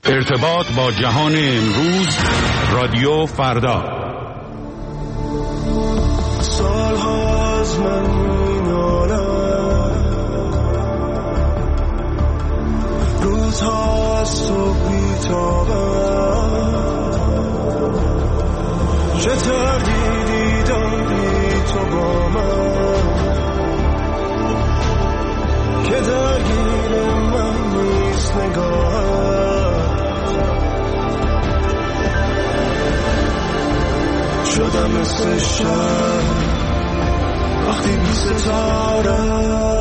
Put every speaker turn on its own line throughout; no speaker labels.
ارتباط با جهان امروز، رادیو فردا.
سال‌ها از من می‌نالم، روزها از تو بی‌تابم، چه تردیدی داری تو با من که درگیر من نیست نگاهت. شدم مثل شب وقتی بی ستاره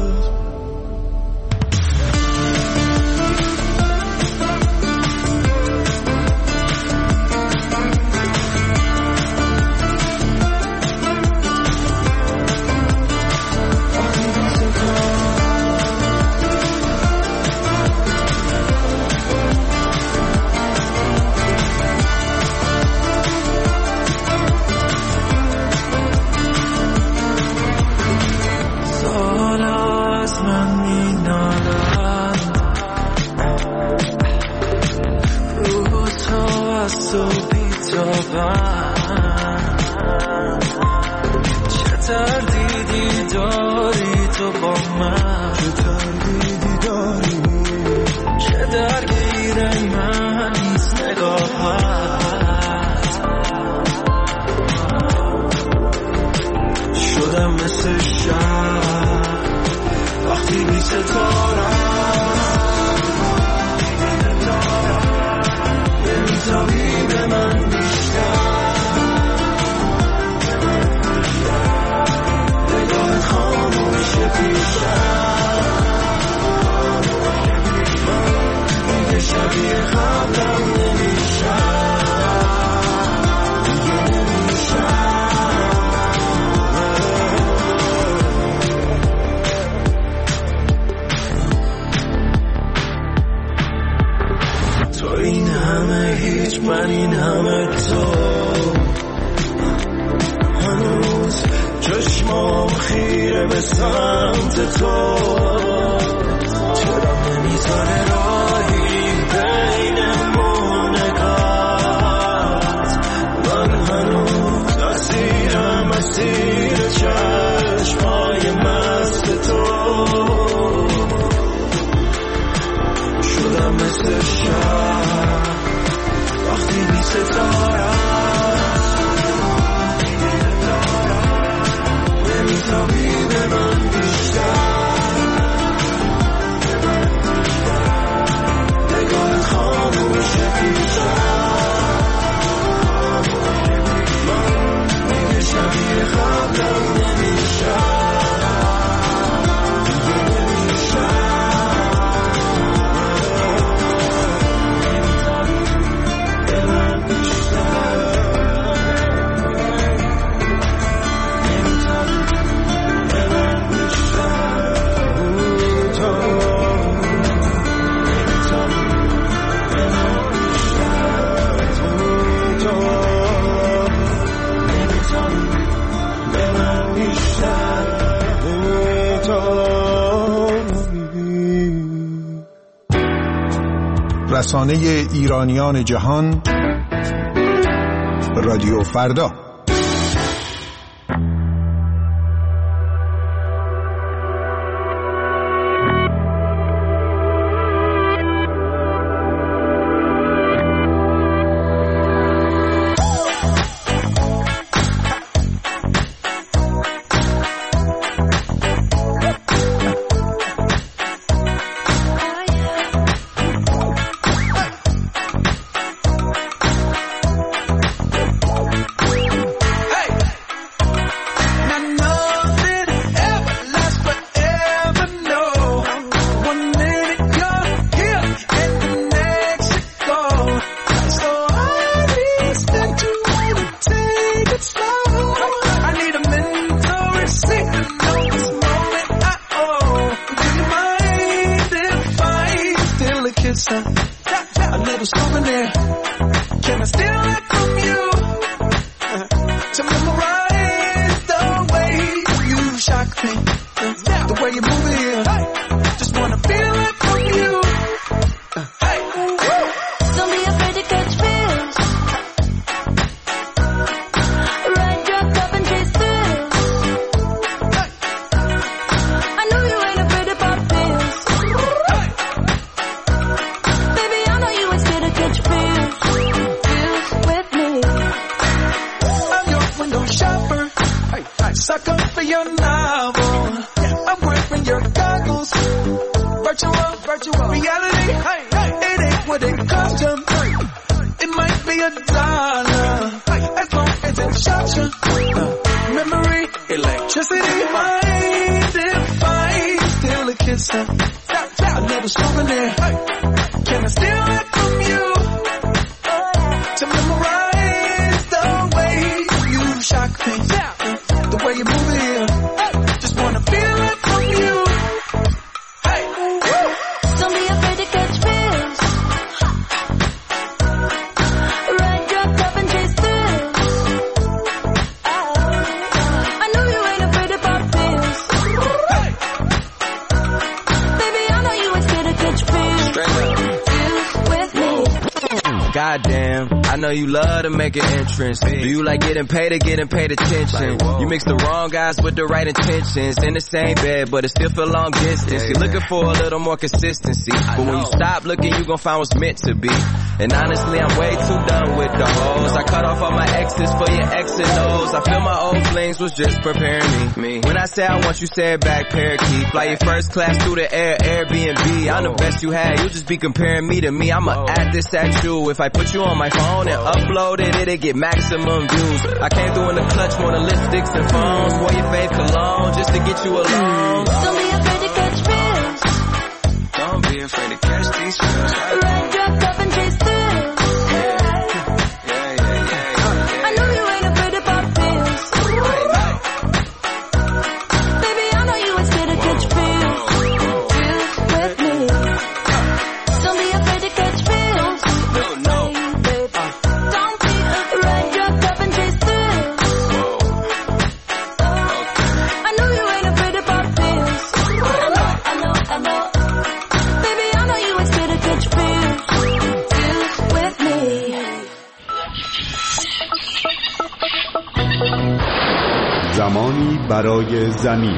رسانه ایرانیان جهان، رادیو فردا.
virtual reality. It ain't what it costs you. It might be $1 as long as it shocks you. Memory, electricity, mind if I steal a kiss? Another souvenir. Can I steal it from you? To memorize the way you shock me, the way you move it here. Just wanna feel it from you. Hey,
don't be afraid to catch feels. Ride your cup and chase thrills. I know you ain't afraid to pop pills. Baby, I know you ain't scared to catch feels. With me.
Goddamn, I know you love to make an entrance. Do you like getting paid or getting paid attention? You mix the wrong guys with the right intentions. In the same bed, but it still feel long distance. You're looking for a little more consistency. But when you stop looking, you gon' find what's meant to be. And honestly, I'm way too done with the hoes. I cut off all my exes for your X and O's. I feel my old flings was just preparing me. When I say I want you, say it back, parakeet. Fly your first class through the air, Airbnb. I'm the best you had, you'll just be comparing me to me. I'ma add this at you. If I put you on my phone and upload it, it'll get maximum views. I came through in the clutch, more than lipsticks and phones. Wore your fave cologne just to get you alone.
Don't be afraid to catch feels.
Don't be afraid to catch these feels.
Ride your cup and chase thrills. I know you ain't afraid to pop pills. Baby, I know you ain't scared to catch feels. With me. Don't be afraid to catch feels.
No.
Don't be afraid. Ride your cup and chase thrills. I know you ain't afraid to pop pills. I know. Baby, I know you ain't scared to catch feels. With me.
زمانی برای زمین.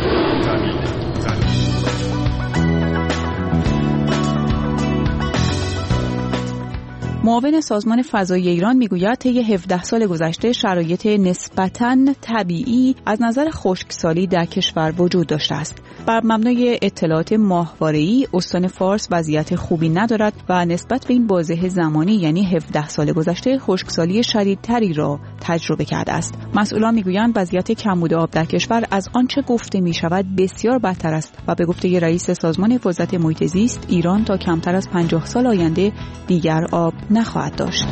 معاون سازمان فضایی ایران میگوید طی 17 سال گذشته شرایط نسبتاً طبیعی از نظر خشکسالی در کشور وجود داشته است. بر مبنای اطلاعات ماهواره‌ای استان فارس وضعیت خوبی ندارد و نسبت به این بازه زمانی یعنی 17 سال گذشته خشکسالی شدیدتری را تجربه کرده است. مسئولان میگویند وضعیت کمبود آب در کشور از آنچه گفته میشود بسیار بدتر است و به گفته رئیس سازمان حفاظت محیط زیست ایران تا کمتر از 50 سال آینده دیگر آب نخواهد داشت.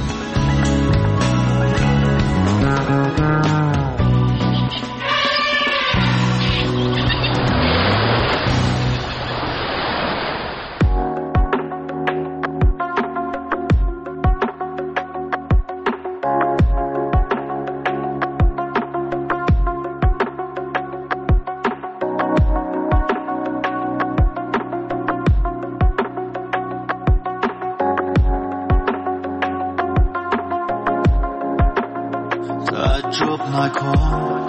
نکن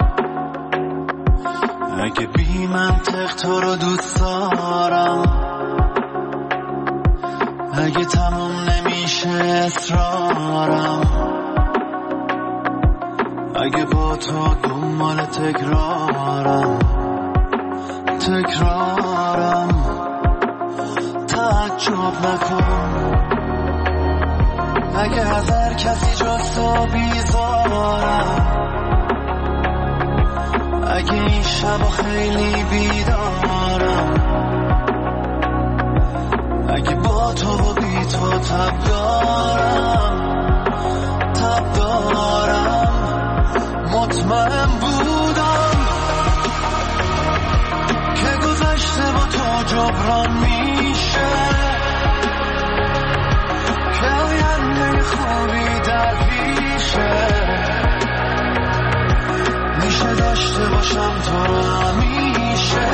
اگه بی منطق تو رو دوست دارم، اگه تموم نمیشه اصرارم، اگه با تو دنبال تکرارم تعجب نکن اگه از هر کسی جز تو بیزارم، اگه این شب خیلی بیدارم، اگه با تو و بی تو تب دارم مطمئن بودم که گذشته با تو جبران میشه، که آینده خوبی در پیشه، میشه داشته باشم تو رو همیشه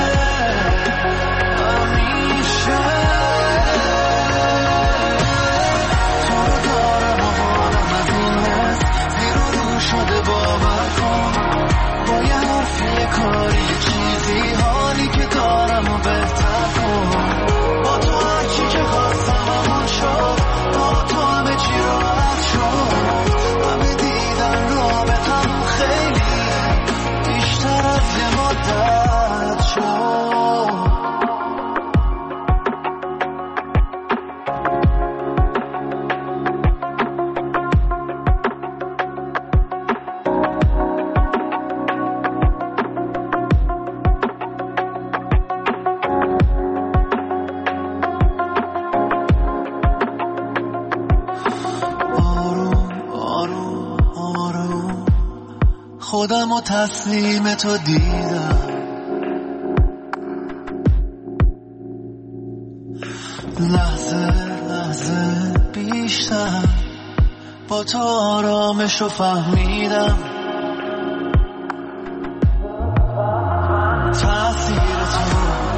تو رو دارم و حالم از این حس زیر و رو شده باور کن، با یه حرفی کاری چیزی حالی که دارم و بهتر کن.
خودم و تسلیم تو دیدم، لحظه لحظه بیشتر با تو آرامش رو فهمیدم. تأثیر تو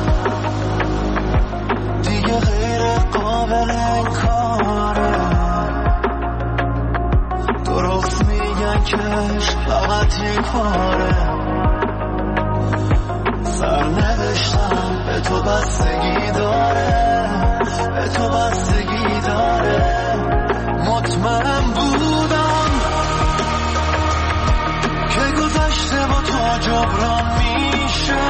دیگه غیر قابل انکاره، درست میگن که فقط یک باره، سرنوشتم به تو بستگی داره، به تو بستگی داره. مطمئن بودم که گذشته با تو جبران میشه،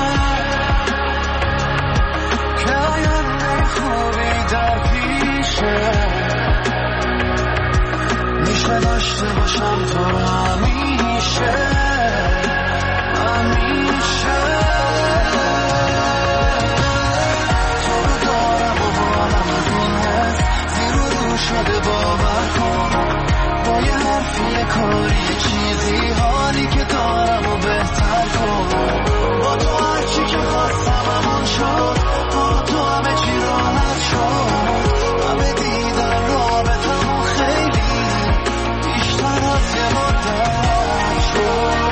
که آینده خوبی در پیشه، میشه داشته باشم تو رو همیشه همیشه. تو رو دارم و حالم از این حس زیر و رو شده، باور کن با یه حرفی یه کاری یه چیزی حالی که دارم و بهتر کن. با تو هرچی که خواستم همون شد، با تو همه چی راحت شد، همه دیدن رابطمون خیلی بیشتر از یه مدت شد.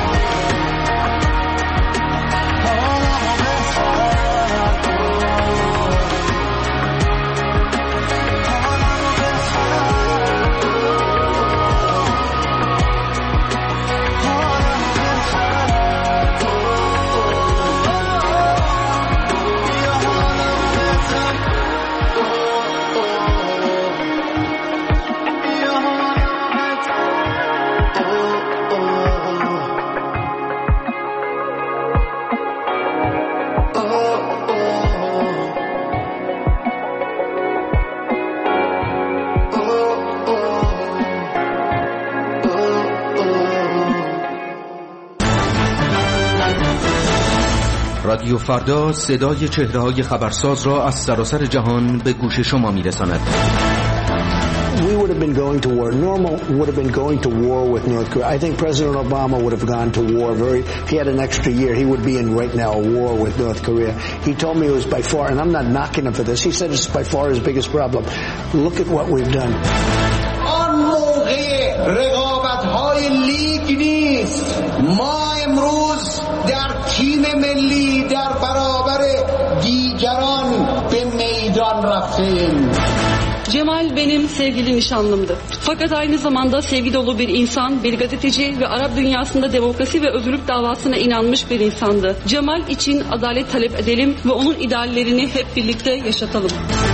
حالمو بهتر کن، حالمو بهتر کن، حالمو بهتر کن، بیا حالمو بهتر کن، بیا
رادیو فردا صدای چهره‌های خبرساز را از سراسر جهان به گوش شما می‌رساند.
We would have been going to war. Normal would have been going to war with North Korea. I think President Obama would have gone to war. If he had an extra year, he would be in right now a war with North Korea. He told me it was by far, and I'm not knocking him for this, he said it's by far his biggest problem. Look at what we've done.
آن موقع رقابت‌های لیگ نیست. ما امروز در تیم ملی در برابر دیگران به میدان رفتیم.
Cemal benim sevgili nişanlımdı. Fakat aynı zamanda sevgi dolu bir insan, bir gazeteci ve Arap dünyasında demokrasi ve özgürlük davasına inanmış bir insandı. Cemal için adalet talep edelim ve onun ideallerini hep birlikte yaşatalım.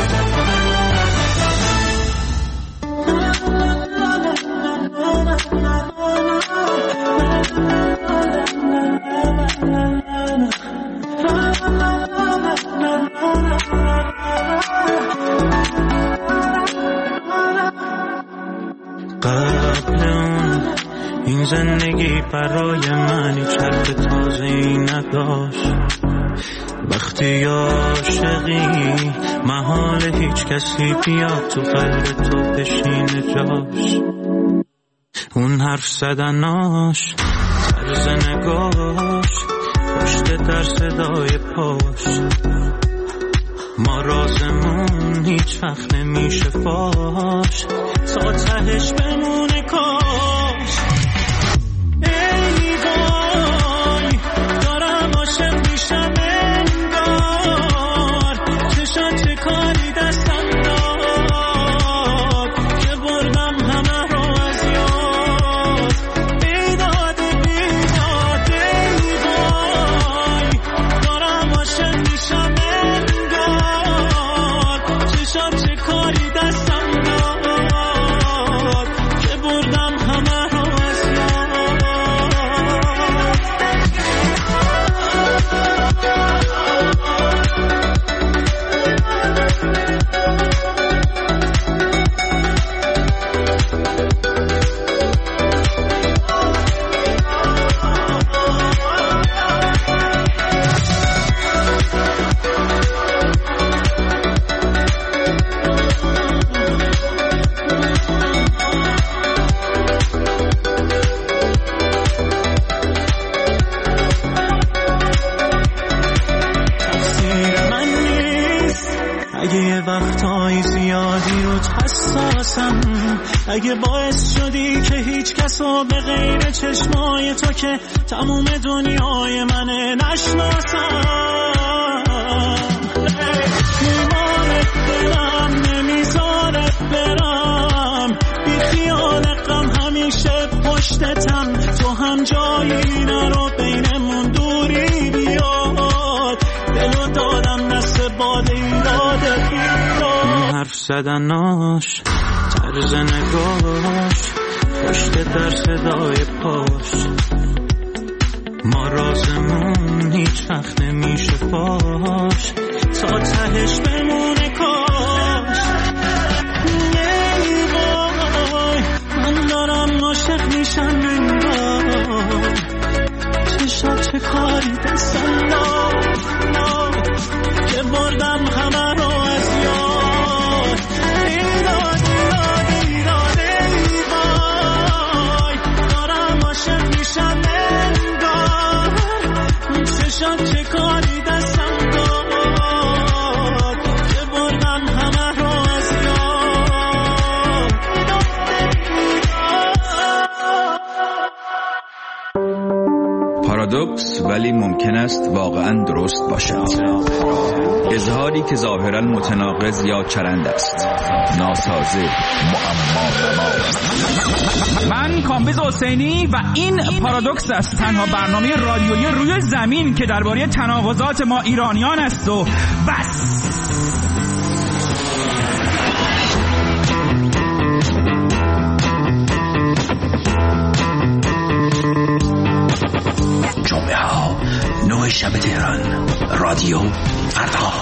قبل اون این زندگی برای من هیچ حرف تازه‌ای نداشت. وقتی عاشقی محال هیچ کسی بیاد تو قلب تو بشینه جاش. اون حرف زدناش، طرز نگاش، پشت در صدای پاش، ما رازمون هیچ وقت نمیشه فاش، تا تهش بمونه کاش. ای وای دارم عاشق میشم انگار، چشات چه کاری دستم داد که بردم همه رو از یاد. بیداد بیداد ای وای دارم عاشق میشم انگار، چشات چه کاری دستم داد که بردم زیاد حساسم. اگه باعث شدی که هیچ کسو به غیر چشمای تو که تموم دنیای منه نشناسم. میمارت دلم نمیذارت برم، بی خیال غم همیشه پشتتم. تو هم جایی نرو بینمون دوری بیاد، دلو دادم دست باد ایراد ایراد. حرف زدناش، طرز نگاش، پشت در صدای پاش، ما رازمون هیچ وقت نمیشه فاش، تا تهش بمونه کاش. ای وای من دارم عاشق میشم انگار، چشات چه کاری دستم لا که بردم همه رو از یاد. ایراد ایراد ایراد ای وای دارم عاشق میشم انگار، چشات چه کاری دستم داد که بردم همه رو از یاد.
پارادوکس ولی ممکن است واقعا درست باشد. اظهاری که ظاهرا متناقض یا چرند است، ناسازه، معما.
من کامبیز حسینی و این پارادوکس است، تنها برنامه رادیویی روی زمین که درباره تناقضات ما ایرانیان است و بس.
جمعه ها 9 شب تهران، رادیو فردا.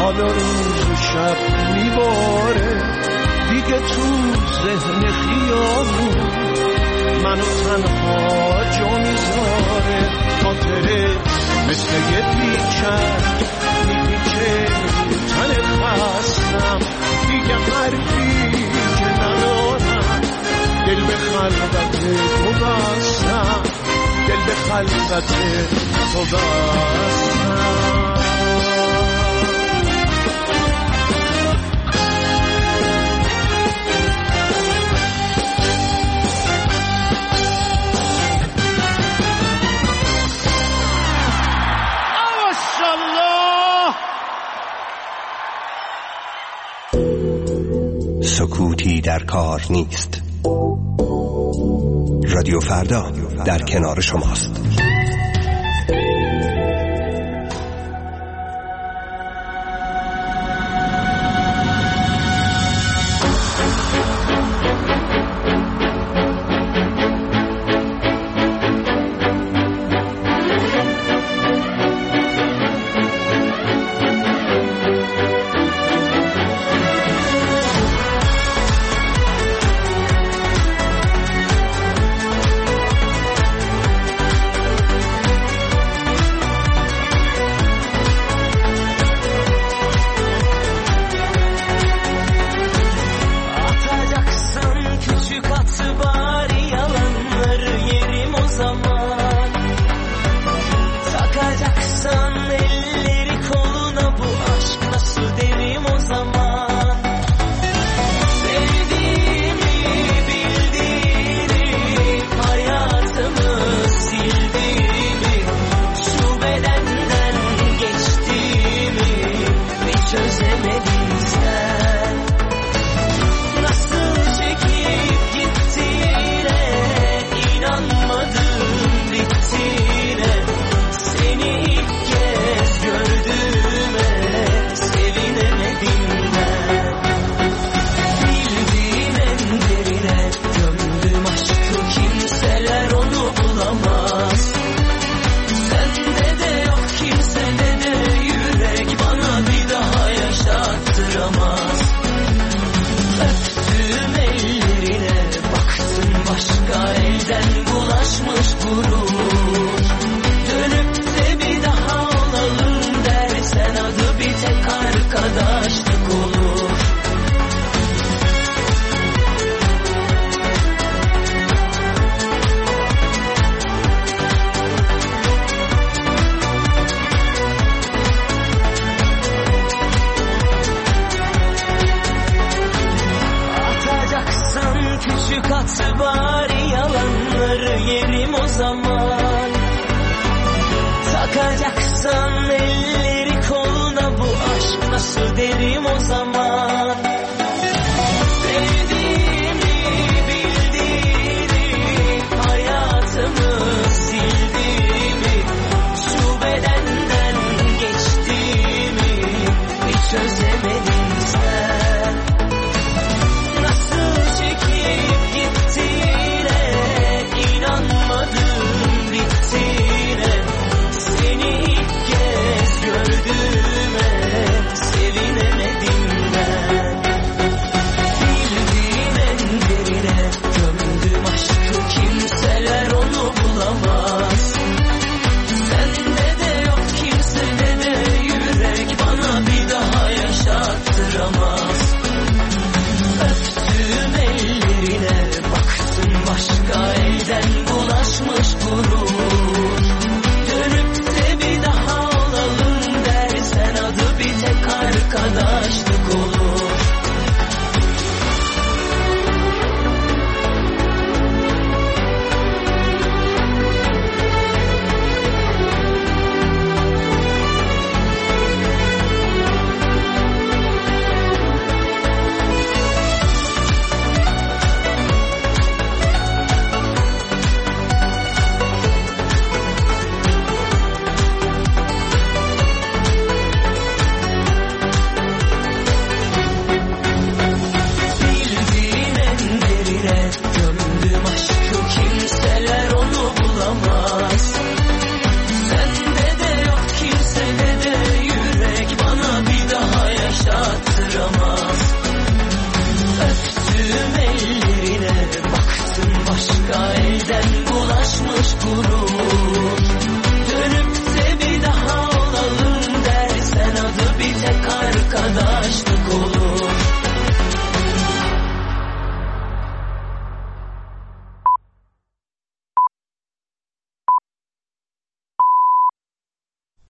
حالا روز و شب میباره دیگه تو ذهن خیابون منو تنها جا میذاره خاطره مثل یه پیچک میپیچه تن خستم دیگه حرفی که ندارم دل به خلوت تو بستم دل به خلوت تو بستم
سکوتی در کار نیست. رادیو فردا در کنار شماست.
Takacaksan elleri koluna bu aşk nasıl derim o zaman